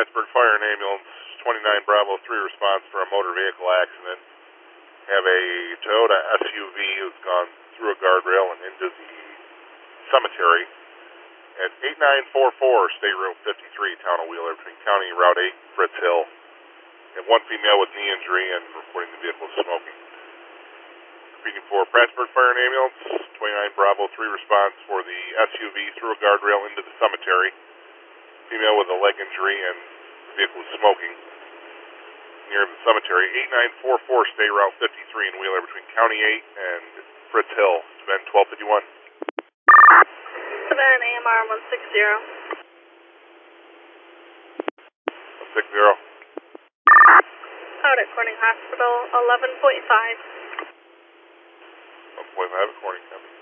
Plattsburgh Fire and Ambulance, 29 Bravo 3 response for a motor vehicle accident. Have a Toyota SUV who's gone through a guardrail and into the cemetery at 8944 State Road 53, Town of Wheeler, between County Route 8, Fritz Hill. And one female with knee injury and reporting the vehicle is smoking. Speaking for Plattsburgh Fire and Ambulance, 29 Bravo 3 response for the SUV through a guardrail into the cemetery. Female with a leg injury and the vehicle is smoking near the cemetery. 8944 State Route 53 in Wheeler between County 8 and Fritz Hill. Savannah 1251. Savannah AMR 160. 160. Out at Corning Hospital, 11.5. 1.5 at Corning, copy.